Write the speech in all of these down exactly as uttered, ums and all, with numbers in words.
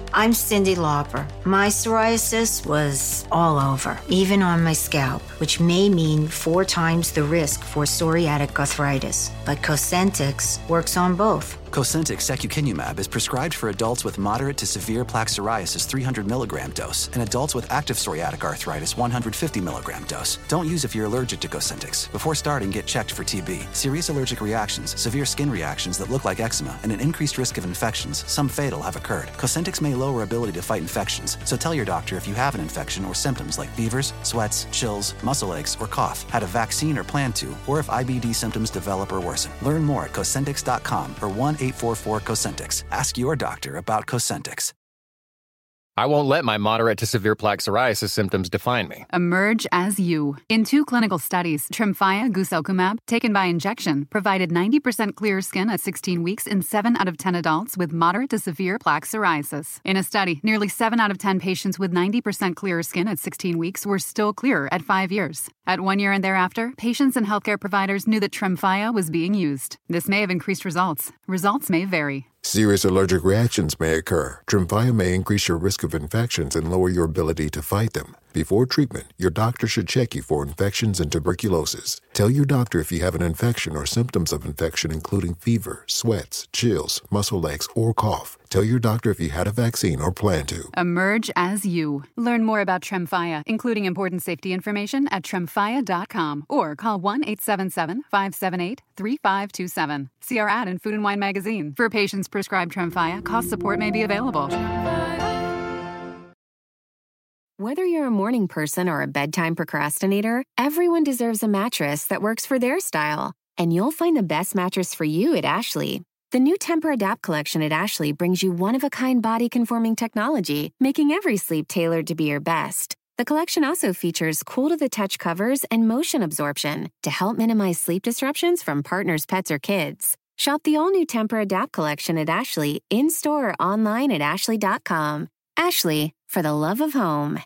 I'm Cyndi Lauper. My psoriasis was all over, even on my scalp, which may mean four times the risk for psoriatic arthritis. But Cosentyx works on both. Cosentyx secukinumab is prescribed for adults with moderate to severe plaque psoriasis three hundred milligram dose and adults with active psoriatic arthritis one hundred fifty milligram dose. Don't use if you're allergic to Cosentyx. Before starting, get checked for T B. Serious allergic reactions, severe skin reactions that look like eczema, and an increased risk of infections, some fatal, have occurred. Cosentyx may lower ability to fight infections, so tell your doctor if you have an infection or symptoms like fevers, sweats, chills, muscle aches, or cough, had a vaccine or plan to, or if I B D symptoms develop or worsen. Learn more at Cosentyx dot com or one eight four four Cosentyx. Ask your doctor about Cosentyx. I won't let my moderate to severe plaque psoriasis symptoms define me. Emerge as you. In two clinical studies, Tremfya guselkumab, taken by injection, provided ninety percent clearer skin at sixteen weeks in seven out of ten adults with moderate to severe plaque psoriasis. In a study, nearly seven out of ten patients with ninety percent clearer skin at sixteen weeks were still clearer at five years. At one year and thereafter, patients and healthcare providers knew that Tremfya was being used. This may have increased results. Results may vary. Serious allergic reactions may occur. Tremfya may increase your risk of infections and lower your ability to fight them. Before treatment, your doctor should check you for infections and tuberculosis. Tell your doctor if you have an infection or symptoms of infection, including fever, sweats, chills, muscle aches, or cough. Tell your doctor if you had a vaccine or plan to. Emerge as you. Learn more about Tremfya, including important safety information, at tremfya dot com or call one eight seven seven, five seven eight, three five two seven. See our ad in Food and Wine magazine. For patients prescribed Tremfya, cost support may be available. Whether you're a morning person or a bedtime procrastinator, everyone deserves a mattress that works for their style. And you'll find the best mattress for you at Ashley. The new Tempur-Adapt collection at Ashley brings you one-of-a-kind body-conforming technology, making every sleep tailored to be your best. The collection also features cool-to-the-touch covers and motion absorption to help minimize sleep disruptions from partners, pets, or kids. Shop the all-new Tempur-Adapt collection at Ashley, in-store or online at ashley dot com. Ashley, for the love of home.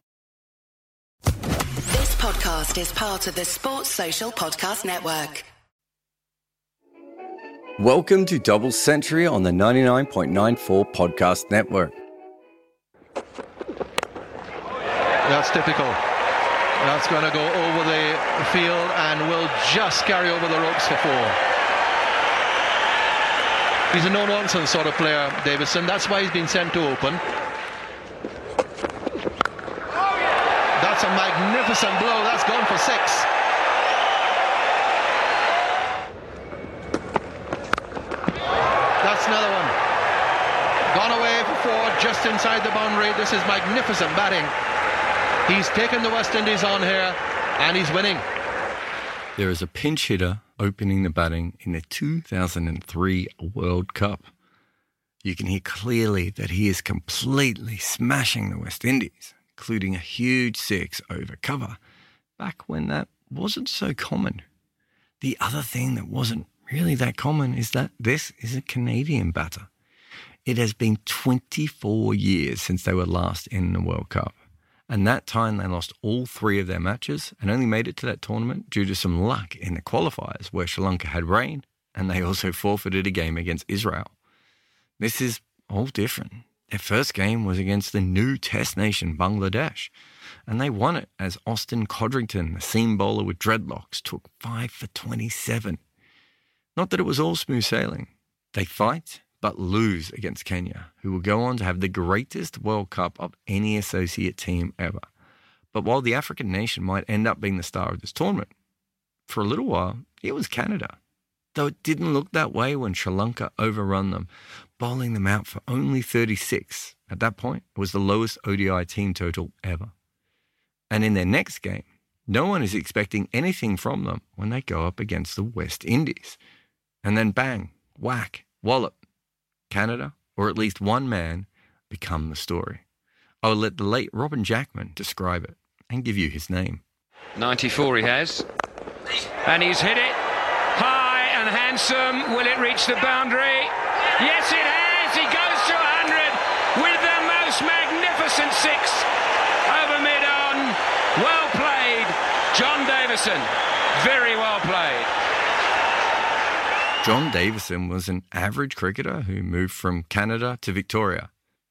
This podcast is part of the Sports Social Podcast Network. Welcome to Double Century on the ninety-nine point nine four Podcast Network. That's typical. That's going to go over the field and will just carry over the ropes for four. He's a no-nonsense sort of player, Davison. That's why he's been sent to open. That's a magnificent blow. That's gone for six. That's another one. Gone away for four, just inside the boundary. This is magnificent batting. He's taken the West Indies on here, and he's winning. There is a pinch hitter opening the batting in the two thousand three World Cup. You can hear clearly that he is completely smashing the West Indies, including a huge six over cover, back when that wasn't so common. The other thing that wasn't really that common is that this is a Canadian batter. It has been twenty-four years since they were last in the World Cup. And that time they lost all three of their matches and only made it to that tournament due to some luck in the qualifiers where Sri Lanka had rain and they also forfeited a game against Israel. This is all different. Their first game was against the new test nation, Bangladesh, and they won it as Austin Codrington, the seam bowler with dreadlocks, took five for twenty-seven. Not that it was all smooth sailing. They fight but lose against Kenya, who will go on to have the greatest World Cup of any associate team ever. But while the African nation might end up being the star of this tournament, for a little while, it was Canada. Though it didn't look that way when Sri Lanka overrun them, bowling them out for only thirty-six. At that point, it was the lowest O D I team total ever. And in their next game, no one is expecting anything from them when they go up against the West Indies. And then bang, whack, wallop. Canada, or at least one man, become the story. I will let the late Robin Jackman describe it and give you his name. ninety-four he has. And he's hit it. High and handsome. Will it reach the boundary? Yes, it has. He goes to one hundred with the most magnificent six over mid-on. Well played, John Davison. Very well played. John Davison was an average cricketer who moved from Canada to Victoria.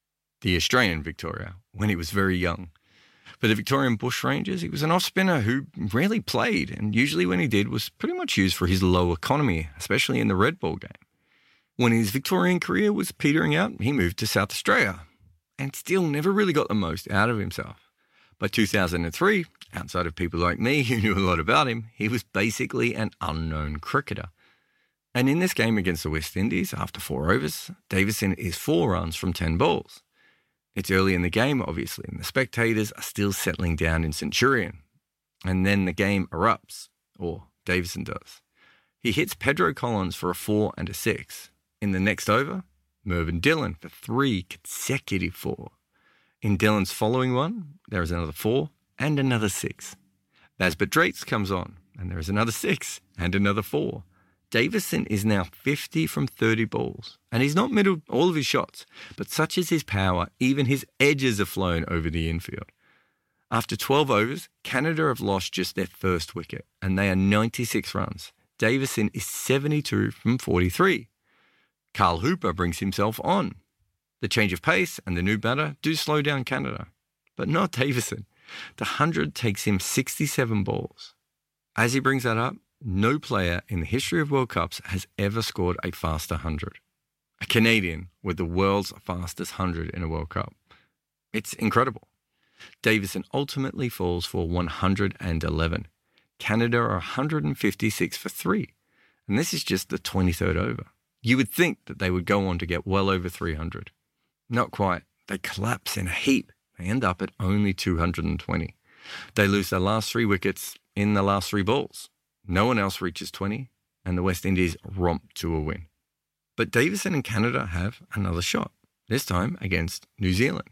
the Australian Victoria, when he was very young. For the Victorian Bushrangers, he was an off-spinner who rarely played, and usually when he did was pretty much used for his low economy, especially in the red ball game. When his Victorian career was petering out, he moved to South Australia, and still never really got the most out of himself. By two thousand three, outside of people like me who knew a lot about him, he was basically an unknown cricketer. And in this game against the West Indies, after four overs, Davison is four runs from ten balls. It's early in the game, obviously, and the spectators are still settling down in Centurion. And then the game erupts, or Davison does. He hits Pedro Collins for a four and a six. In the next over, Mervyn Dillon for three consecutive four. In Dillon's following one, there is another four and another six. Basbert Drates comes on, and there is another six and another four. Davison is now fifty from thirty balls, and he's not middled all of his shots, but such is his power, even his edges are flown over the infield. After twelve overs, Canada have lost just their first wicket, and they are ninety-six runs. Davison is seventy-two from forty-three. Carl Hooper brings himself on. The change of pace and the new batter do slow down Canada, but not Davison. The one hundred takes him sixty-seven balls. As he brings that up, no player in the history of World Cups has ever scored a faster one hundred. A Canadian with the world's fastest one hundred in a World Cup. It's incredible. Davison ultimately falls for one hundred eleven. Canada are one hundred fifty-six for three. And this is just the twenty-third over. You would think that they would go on to get well over three hundred. Not quite. They collapse in a heap. They end up at only two hundred twenty. They lose their last three wickets in the last three balls. No one else reaches twenty, and the West Indies romp to a win. But Davison and Canada have another shot, this time against New Zealand.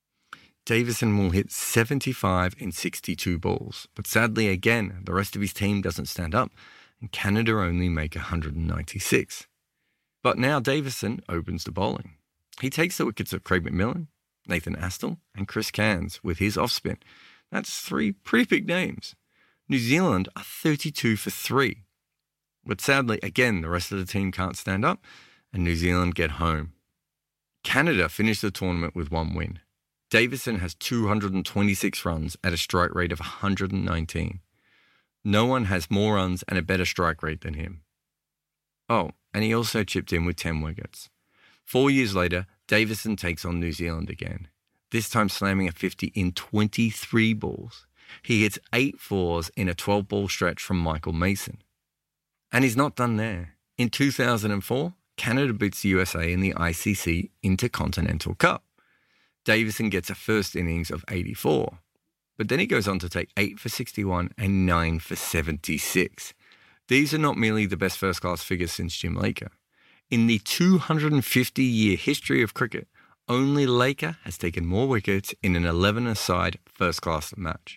Davison will hit seventy-five in sixty-two balls, but sadly again, the rest of his team doesn't stand up, and Canada only make one hundred ninety-six. But now Davison opens the bowling. He takes the wickets of Craig McMillan, Nathan Astle, and Chris Cairns with his off-spin. That's three pretty big names. New Zealand are thirty-two for three. But sadly, again, the rest of the team can't stand up, and New Zealand get home. Canada finished the tournament with one win. Davison has two hundred twenty-six runs at a strike rate of one hundred nineteen. No one has more runs and a better strike rate than him. Oh, and he also chipped in with ten wickets. Four years later, Davison takes on New Zealand again, this time slamming a fifty in twenty-three balls. He hits eight fours in a twelve-ball stretch from Michael Mason. And he's not done there. In two thousand four, Canada beats the U S A in the I C C Intercontinental Cup. Davison gets a first innings of eighty-four, but then he goes on to take eight for sixty-one and nine for seventy-six. These are not merely the best first-class figures since Jim Laker. In the two hundred fifty-year history of cricket, only Laker has taken more wickets in an eleven-a-side first-class match.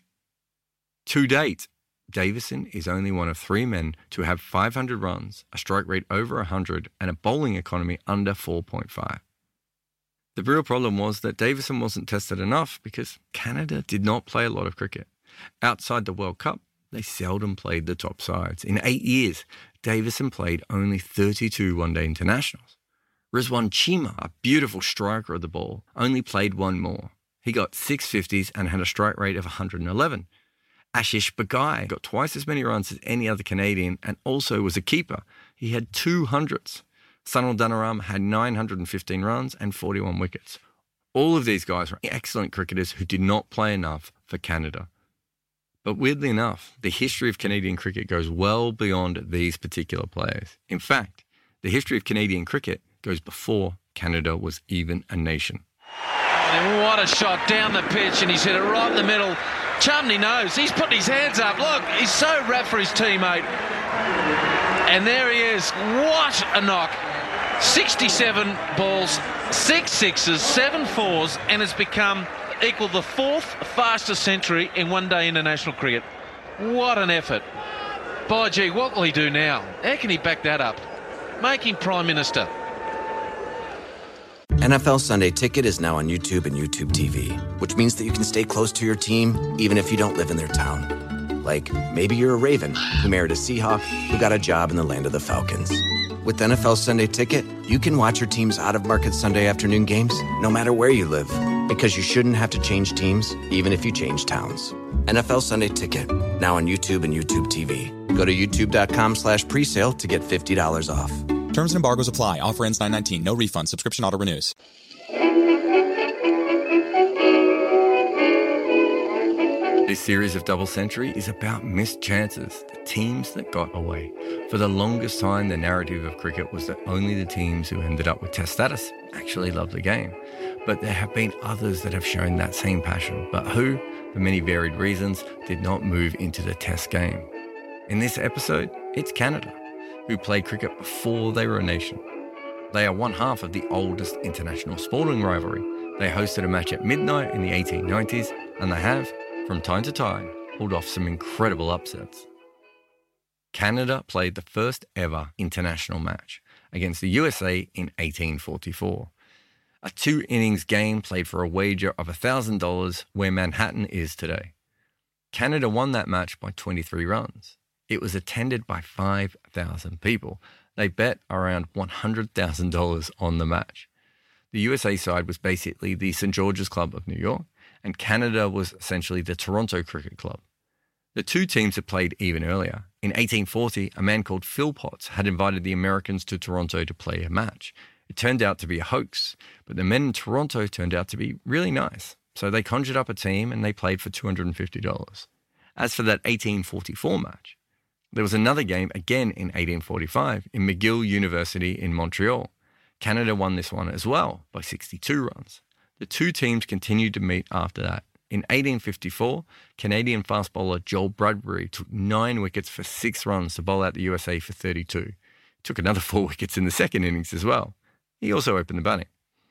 To date, Davison is only one of three men to have five hundred runs, a strike rate over one hundred, and a bowling economy under four point five. The real problem was that Davison wasn't tested enough because Canada did not play a lot of cricket. Outside the World Cup, they seldom played the top sides. In eight years, Davison played only thirty-two one-day internationals. Rizwan Cheema, a beautiful striker of the ball, only played one more. He got six fifties and had a strike rate of one hundred eleven. Ashish Bagai got twice as many runs as any other Canadian and also was a keeper. He had two hundreds. Sunil Danaram had nine hundred fifteen runs and forty-one wickets. All of these guys were excellent cricketers who did not play enough for Canada. But weirdly enough, the history of Canadian cricket goes well beyond these particular players. In fact, the history of Canadian cricket goes before Canada was even a nation. And what a shot down the pitch, and he's hit it right in the middle. Chumney knows. He's putting his hands up. Look, he's so wrapped for his teammate. And there he is. What a knock. sixty-seven balls, six sixes, seven fours, and it's become equal the fourth fastest century in one-day international cricket. What an effort. By gee, what will he do now? How can he back that up? Make him Prime Minister. N F L Sunday Ticket is now on YouTube and YouTube T V, which means that you can stay close to your team even if you don't live in their town. Like, maybe you're a Raven who married a Seahawk who got a job in the land of the Falcons. With N F L Sunday Ticket, you can watch your team's out-of-market Sunday afternoon games no matter where you live, because you shouldn't have to change teams, even if you change towns. N F L Sunday Ticket, now on YouTube and YouTube T V. Go to youtube.com slash presale to get fifty dollars off. Terms and embargoes apply. Offer ends nine nineteen. No refund. Subscription auto renews. This series of Double Century is about missed chances, the teams that got away. For the longest time, the narrative of cricket was that only the teams who ended up with Test status actually loved the game. But there have been others that have shown that same passion, but who, for many varied reasons, did not move into the Test game. In this episode, it's Canada, who played cricket before they were a nation. They are one half of the oldest international sporting rivalry. They hosted a match at midnight in the eighteen nineties, and they have, from time to time, pulled off some incredible upsets. Canada played the first ever international match against the U S A in eighteen forty-four. A two-innings game played for a wager of one thousand dollars where Manhattan is today. Canada won that match by twenty-three runs. It was attended by five thousand people. They bet around one hundred thousand dollars on the match. The U S A side was basically the Saint George's Club of New York, and Canada was essentially the Toronto Cricket Club. The two teams had played even earlier. In eighteen forty, a man called Phil Potts had invited the Americans to Toronto to play a match. It turned out to be a hoax, but the men in Toronto turned out to be really nice. So they conjured up a team and they played for two hundred fifty dollars. As for that eighteen forty-four match, there was another game again in eighteen forty-five in McGill University in Montreal. Canada won this one as well by sixty-two runs. The two teams continued to meet after that. In eighteen fifty-four, Canadian fast bowler Joel Bradbury took nine wickets for six runs to bowl out the U S A for thirty-two. He took another four wickets in the second innings as well. He also opened the batting.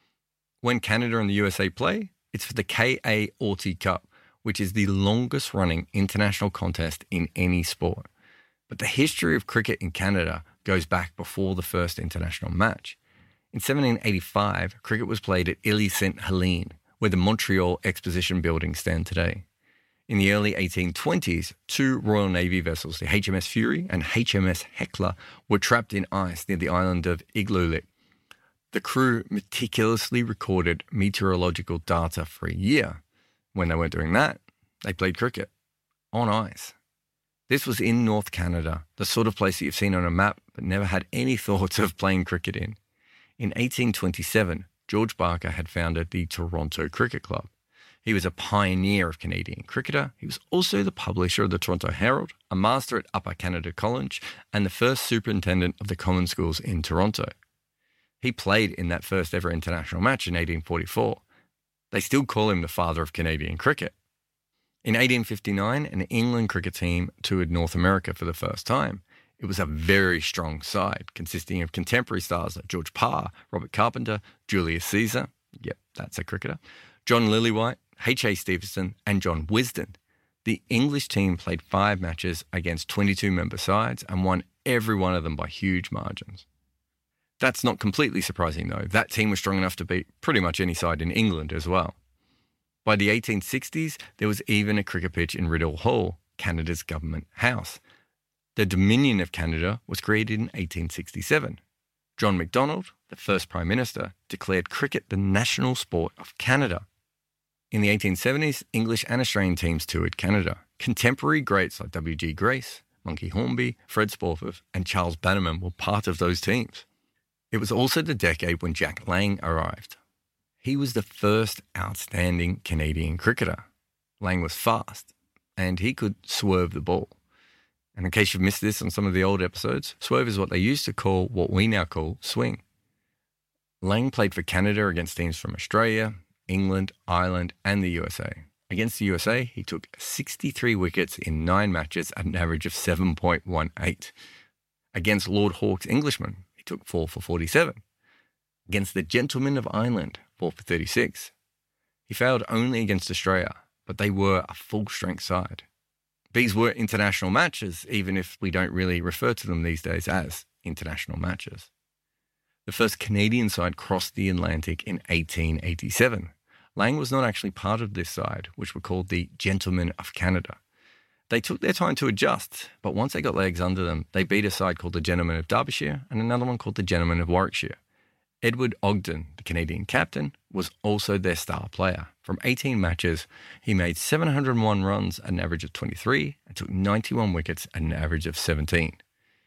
When Canada and the U S A play, it's for the K A Orty Cup, which is the longest running international contest in any sport. But the history of cricket in Canada goes back before the first international match. In seventeen eighty-five, cricket was played at Île Sainte-Helene, where the Montreal Exposition buildings stand today. In the early eighteen twenties, two Royal Navy vessels, the H M S Fury and H M S Hecla, were trapped in ice near the island of Iqaluit. The crew meticulously recorded meteorological data for a year. When they weren't doing that, they played cricket on ice. This was in North Canada, the sort of place that you've seen on a map but never had any thoughts of playing cricket in. In eighteen twenty-seven, George Barker had founded the Toronto Cricket Club. He was a pioneer of Canadian cricketer. He was also the publisher of the Toronto Herald, a master at Upper Canada College, and the first superintendent of the common schools in Toronto. He played in that first ever international match in eighteen forty-four. They still call him the father of Canadian cricket. In eighteen fifty-nine, an England cricket team toured North America for the first time. It was a very strong side, consisting of contemporary stars like George Parr, Robert Carpenter, Julius Caesar, yep, that's a cricketer, John Lillywhite, H A Stevenson, and John Wisden. The English team played five matches against twenty-two member sides and won every one of them by huge margins. That's not completely surprising, though. That team was strong enough to beat pretty much any side in England as well. By the eighteen sixties, there was even a cricket pitch in Rideau Hall, Canada's government house. The Dominion of Canada was created in eighteen sixty-seven. John Macdonald, the first Prime Minister, declared cricket the national sport of Canada. In the eighteen seventies, English and Australian teams toured Canada. Contemporary greats like W G Grace, Monkey Hornby, Fred Spofforth, and Charles Bannerman were part of those teams. It was also the decade when Jack Lang arrived. He was the first outstanding Canadian cricketer. Lang was fast, and he could swerve the ball. And in case you've missed this on some of the old episodes, swerve is what they used to call what we now call swing. Lang played for Canada against teams from Australia, England, Ireland, and the U S A. Against the U S A, he took sixty-three wickets in nine matches at an average of seven point one eight. Against Lord Hawke's Englishmen, he took four for forty-seven. Against the Gentlemen of Ireland, four for thirty-six. He failed only against Australia, but they were a full-strength side. These were international matches, even if we don't really refer to them these days as international matches. The first Canadian side crossed the Atlantic in eighteen eighty-seven. Lang was not actually part of this side, which were called the Gentlemen of Canada. They took their time to adjust, but once they got legs under them, they beat a side called the Gentlemen of Derbyshire and another one called the Gentlemen of Warwickshire. Edward Ogden, the Canadian captain, was also their star player. From eighteen matches, he made seven hundred one runs at an average of twenty-three and took ninety-one wickets at an average of seventeen.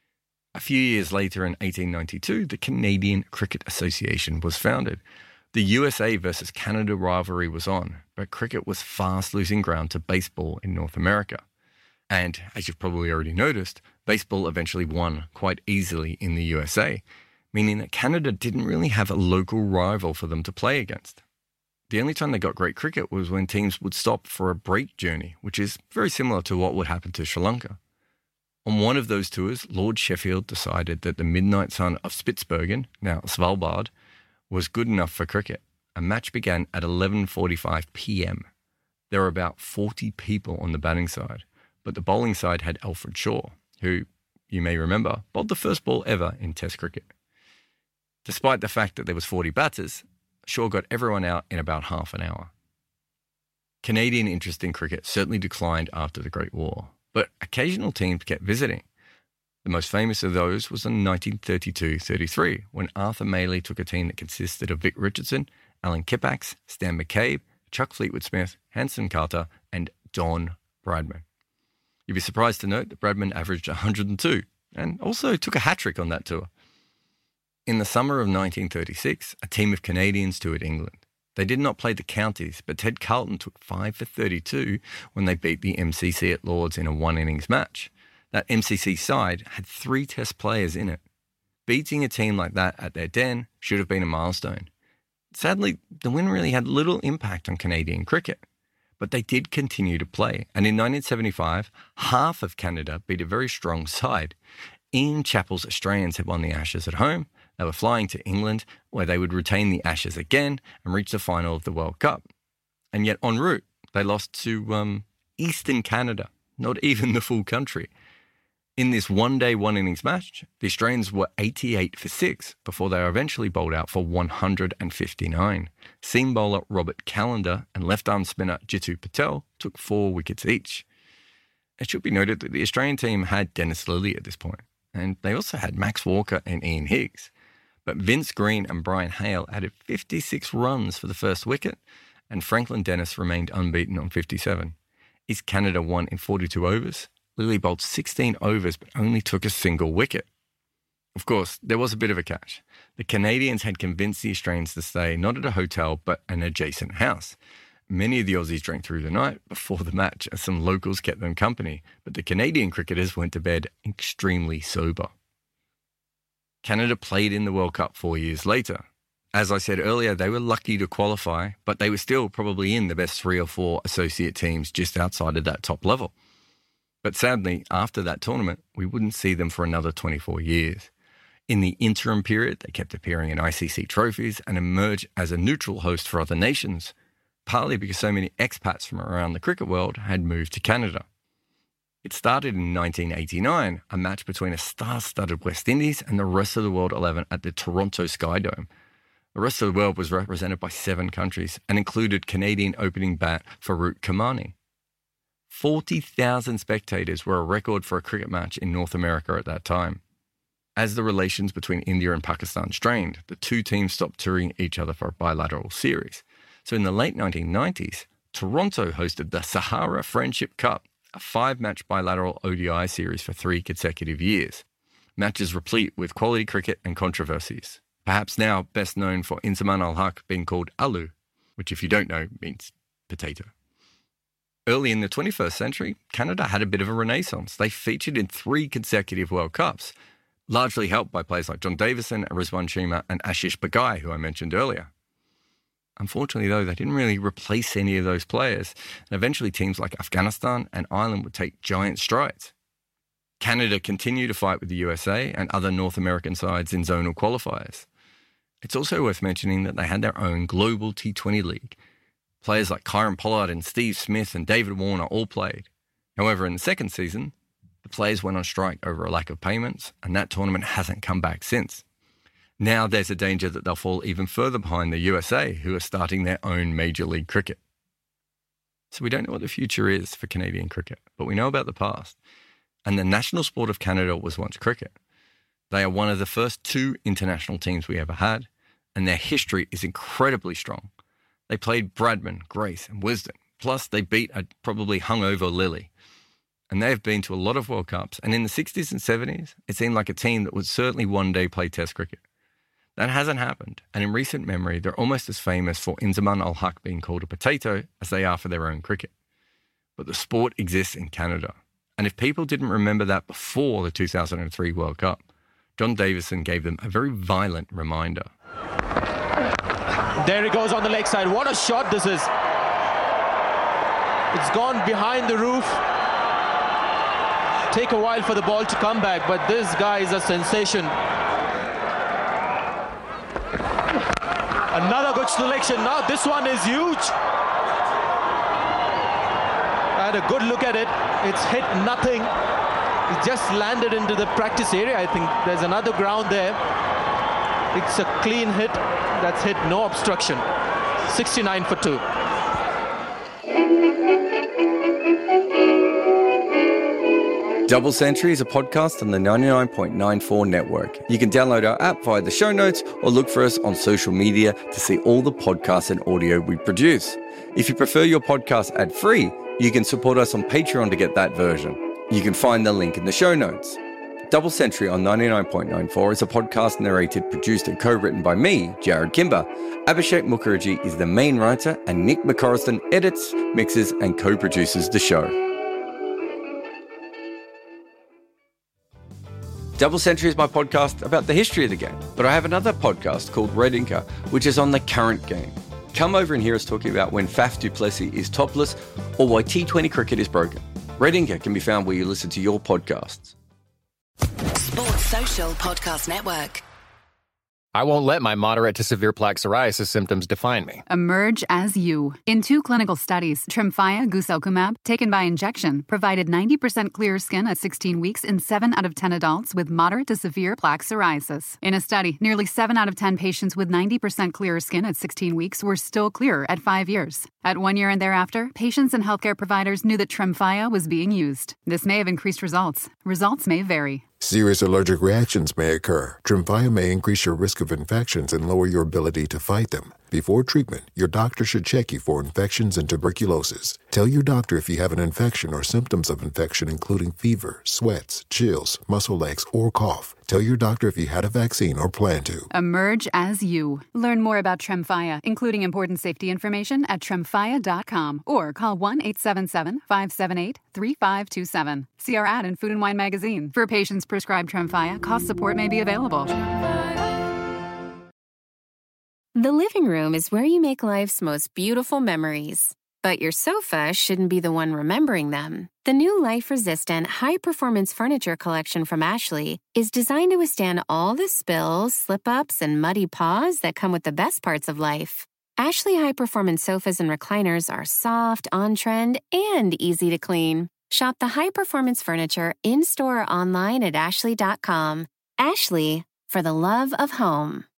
A few years later, in eighteen ninety-two, the Canadian Cricket Association was founded. The U S A versus Canada rivalry was on, but cricket was fast losing ground to baseball in North America. And, as you've probably already noticed, baseball eventually won quite easily in the U S A, meaning that Canada didn't really have a local rival for them to play against. The only time they got great cricket was when teams would stop for a break journey, which is very similar to what would happen to Sri Lanka. On one of those tours, Lord Sheffield decided that the midnight sun of Spitsbergen, now Svalbard, was good enough for cricket. A match began at eleven forty-five p.m. There were about forty people on the batting side, but the bowling side had Alfred Shaw, who, you may remember, bowled the first ball ever in Test cricket. Despite the fact that there was forty batters, Shaw got everyone out in about half an hour. Canadian interest in cricket certainly declined after the Great War, but occasional teams kept visiting. The most famous of those was in nineteen thirty-two thirty-three, when Arthur Mailey took a team that consisted of Vic Richardson, Alan Kippax, Stan McCabe, Chuck Fleetwood-Smith, Hanson Carter, and Don Bradman. You'd be surprised to note that Bradman averaged one hundred two, and also took a hat-trick on that tour. In the summer of nineteen thirty-six, a team of Canadians toured England. They did not play the counties, but Ted Carlton took five for thirty-two when they beat the M C C at Lord's in a one-innings match. That M C C side had three Test players in it. Beating a team like that at their den should have been a milestone. Sadly, the win really had little impact on Canadian cricket, but they did continue to play, and in nineteen seventy-five, half of Canada beat a very strong side. Ian Chappell's Australians had won the Ashes at home. They were flying to England, where they would retain the Ashes again and reach the final of the World Cup. And yet, en route, they lost to um, Eastern Canada, not even the full country. In this one-day, one-innings match, the Australians were eighty-eight for six before they were eventually bowled out for one hundred fifty-nine. Seam bowler Robert Callender and left-arm spinner Jitu Patel took four wickets each. It should be noted that the Australian team had Dennis Lilly at this point, and they also had Max Walker and Ian Higgs. But Vince Green and Brian Hale added fifty-six runs for the first wicket, and Franklin Dennis remained unbeaten on fifty-seven. East Canada won in forty-two overs. Lilly bowled sixteen overs but only took a single wicket. Of course, there was a bit of a catch. The Canadians had convinced the Australians to stay not at a hotel but an adjacent house. Many of the Aussies drank through the night before the match as some locals kept them company, but the Canadian cricketers went to bed extremely sober. Canada played in the World Cup four years later. As I said earlier, they were lucky to qualify, but they were still probably in the best three or four associate teams just outside of that top level. But sadly, after that tournament, we wouldn't see them for another twenty-four years. In the interim period, they kept appearing in I C C trophies and emerged as a neutral host for other nations, partly because so many expats from around the cricket world had moved to Canada. It started in nineteen eighty-nine, a match between a star-studded West Indies and the rest of the world eleven at the Toronto Skydome. The rest of the world was represented by seven countries and included Canadian opening bat Farouk Kamani. forty thousand spectators were a record for a cricket match in North America at that time. As the relations between India and Pakistan strained, the two teams stopped touring each other for a bilateral series. So in the late nineteen nineties, Toronto hosted the Sahara Friendship Cup, a five-match bilateral O D I series for three consecutive years. Matches replete with quality cricket and controversies. Perhaps now best known for Inzamam al-Haq being called Alu, which if you don't know means potato. Early in the twenty-first century, Canada had a bit of a renaissance. They featured in three consecutive World Cups, largely helped by players like John Davison, Rizwan Cheema and Ashish Bagai, who I mentioned earlier. Unfortunately, though, they didn't really replace any of those players, and eventually teams like Afghanistan and Ireland would take giant strides. Canada continued to fight with the U S A and other North American sides in zonal qualifiers. It's also worth mentioning that they had their own global T twenty league. Players like Kyron Pollard and Steve Smith and David Warner all played. However, in the second season, the players went on strike over a lack of payments, and that tournament hasn't come back since. Now there's a danger that they'll fall even further behind the U S A, who are starting their own Major League Cricket. So we don't know what the future is for Canadian cricket, but we know about the past. And the national sport of Canada was once cricket. They are one of the first two international teams we ever had, and their history is incredibly strong. They played Bradman, Grace, and Wisden. Plus, they beat a probably hungover Lily. And they've been to a lot of World Cups. And in the sixties and seventies, it seemed like a team that would certainly one day play Test cricket. That hasn't happened. And in recent memory, they're almost as famous for Inzamam Ul-Haq being called a potato as they are for their own cricket. But the sport exists in Canada. And if people didn't remember that before the two thousand three World Cup, John Davison gave them a very violent reminder. There he goes on the leg side. What a shot this is. It's gone behind the roof. Take a while for the ball to come back, but this guy is a sensation. Another good selection. Now this one is huge. I had a good look at it. It's hit nothing. It just landed into the practice area. I think there's another ground there. It's a clean hit. That's hit, no obstruction. sixty-nine for two. Double Century is a podcast on the ninety-nine point nine four network. You can download our app via the show notes or look for us on social media to see all the podcasts and audio we produce. If you prefer your podcast ad-free, you can support us on Patreon to get that version. You can find the link in the show notes. Double Century on ninety-nine point nine four is a podcast narrated, produced and co-written by me, Jared Kimber. Abhishek Mukherjee is the main writer and Nick McCorriston edits, mixes and co-produces the show. Double Century is my podcast about the history of the game, but I have another podcast called Red Inker, which is on the current game. Come over and hear us talking about when Faf du Plessis is topless or why T twenty cricket is broken. Red Inker can be found where you listen to your podcasts. Sports Social Podcast Network. I won't let my moderate to severe plaque psoriasis symptoms define me. Emerge as you. In two clinical studies, Tremfya guselkumab, taken by injection, provided ninety percent clearer skin at sixteen weeks in seven out of ten adults with moderate to severe plaque psoriasis. In a study, nearly seven out of ten patients with ninety percent clearer skin at sixteen weeks were still clearer at five years. At one year and thereafter, patients and healthcare providers knew that Tremfya was being used. This may have increased results. Results may vary. Serious allergic reactions may occur. Tremfya may increase your risk of infections and lower your ability to fight them. Before treatment, your doctor should check you for infections and tuberculosis. Tell your doctor if you have an infection or symptoms of infection, including fever, sweats, chills, muscle aches, or cough. Tell your doctor if you had a vaccine or plan to. Emerge as you. Learn more about Tremfya, including important safety information at tremfya dot com or call one eight seven seven, five seven eight, three five two seven. See our ad in Food and Wine magazine. For patients prescribed Tremfya, cost support may be available. The living room is where you make life's most beautiful memories. But your sofa shouldn't be the one remembering them. The new life-resistant, high-performance furniture collection from Ashley is designed to withstand all the spills, slip-ups, and muddy paws that come with the best parts of life. Ashley high-performance sofas and recliners are soft, on-trend, and easy to clean. Shop the high-performance furniture in-store or online at ashley dot com. Ashley, for the love of home.